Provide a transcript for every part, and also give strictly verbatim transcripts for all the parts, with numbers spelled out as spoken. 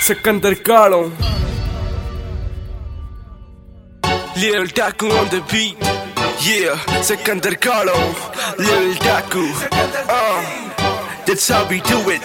Sikandar Kalo, Lil Taku on the beat. Yeah, Sikandar Kalo, Lil Taku. Uh, that's how we do it.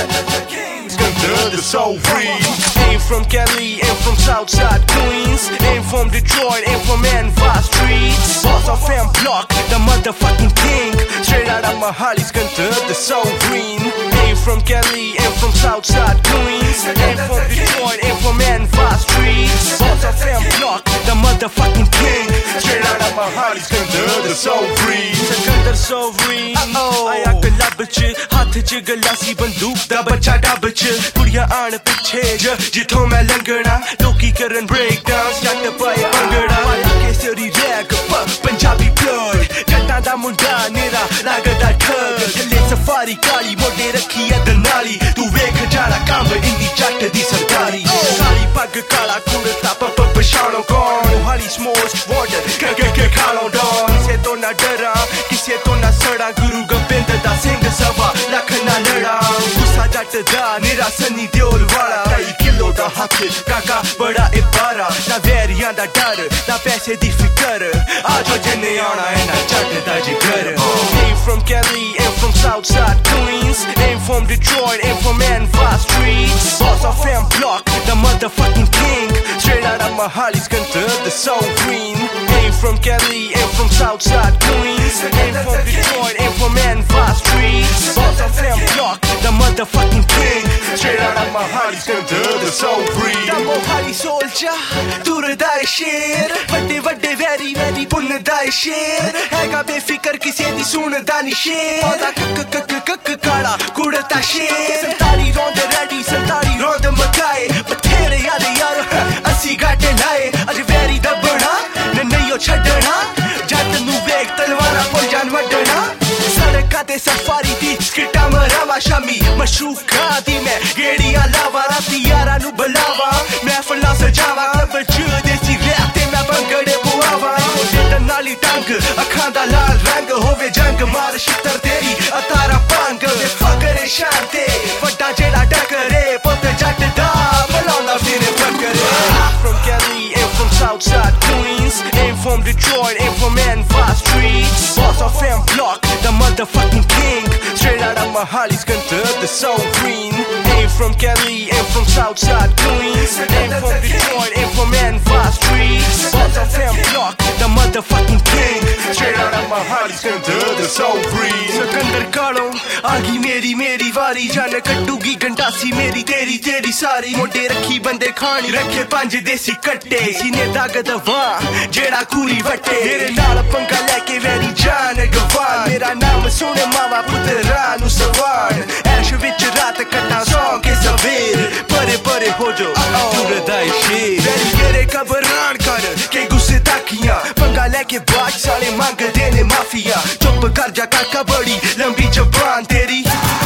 Sikandar the soul free. Ain't from Cali, ain't from Southside Queens, ain't from Detroit, ain't from Anva streets. Boss of M Block, the motherfucking king. Straight out of Mahali, Sikandar the soul green. Ain't from Cali, ain't from Southside Queens, ain't from Detroit, ain't from Anva streets. Boss of M Block, the motherfucking king. Straight out of Mahali, Sikandar the soul green. Sikandar soul green. आया कला बच हाथ च गलासी बंदूक दा बच्चा dub च कुड़ियां आण पिछे जिथों मैं लंघना लोकी करन ब्रेक डांस जट पाए भंगड़ा केसरी रैग पंजाबी ब्लड जट्टां दा मुंडा नेरा लगदा ठग थल्ले सफारी काली मोटे रखी ऐ दनाली तू वेख जाड़ा कंब इंदी जट दी सरकारी काली पग काला कुड़ता पप पछाणो कौन हाली स्मोर्स वाटर के के के खालो डॉन किसे तो ना डरा किसे तो ना सड़ा गुरु गोबिंद दा सिंह सवा लख ना लड़ा गुस्सा जट दा नेरा सनी दियोल वाला ढाई किलो दा हक काका बड़ा इबारा ना वैरियां दा डर ना पैसे दी फिकर आजो जिन्ने आना है ना जट दा जिगर Ain't from Cali, ain't from Southside Queens, ain't from Detroit, ain't from Anva streets. Boss of M Block, the motherfucking king. Straight out of Mahali, Sikandar the soul green. Ain't from Cali, ain't from Southside Queens, ain't from Detroit, ain't from Anva streets. Boss of M Block, the motherfucking king. Straight out of Mahali, Sikandar the soul green. Da Mohali soldier, dur da sher, vadde vadde very very pun da sher. Hega befikar kise di sun da ni sher. Oda kak kak kak kala kudta sher. Santari rond ready, santari rond makaye. Bathere yaad yaar, assi gaate laye. Aj very da bana, ne nayo chhadna. Jat nu vek talwara pol jaan wadna. Sadaka te safari di skita marawa shami. Mashroof khadi main gediyan lawa rati yara nu balawa. Mehfila sajawa club ch desi rap te main bangade puawa. Jatan nali tang akhan da laal rang hove jang maar shitar teri atara pang ve fakare shante vadda jeda dakare pot jat da balonda fire fakare. From Cali, ain't from Southside Queens, ain't from Detroit, ain't from Anva streets. Boss of M Block, the motherfucking king. Straight out of Mahali, Sikandar the soul green. Ain't from Cali, ain't from Southside Queens, ain't from Detroit, ain't from Anva streets. Boss of M Block, the motherfucking king. Straight out of Mahali, Sikandar the soul green. Sikandar Kalo, आगी मेरी मेरी वारी जान कट्टूगी गंडासी मेरी तेरी तेरी सारी मोटे रखी बंदे खानी रखे पंज देसी कट्टे सीने दाग दवा जेड़ा कूरी वट्टे मेरे नाल पंगा लेके वेरी जान गवान मेरा नाम सुने मावा पुत्रा नु सवान ऐश विच रात कट्टा सौ के सवेर परे परे हो जो दूर दाई शेर वेरी मेरे घबरान कर के गुस्से ताकियां पंगा लेके बाज साले मांग देने माफिया चुप कर जा काका बड़ी लंबी जबान तेरी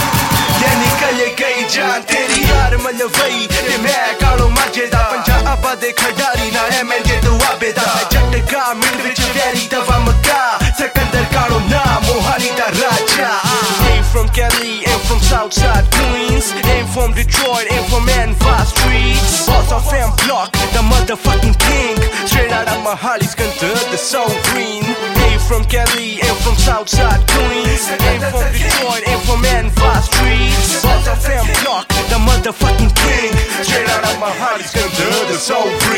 ये निकल गई जान तेरी यार मलवई ते मैं कालो माजे दा पंजाब दे खडारी ना है मैं जे दुआबे दा झटका मिंट विच वेरी दवा मका Sikandar Kalo ना मोहाली दा राजा. Ain't from Cali, ain't from Southside Queens, ain't from Detroit, ain't from Anva streets. Boss of M Block, the motherfucking king. Straight out of Mahali, Sikandar the soul green. Ain't from Cali, ain't from Southside Queens, ain't from Detroit, ain't from Anva streets. Boss of M Block, the motherfucking king. Straight out of Mahali, Sikandar the soul green.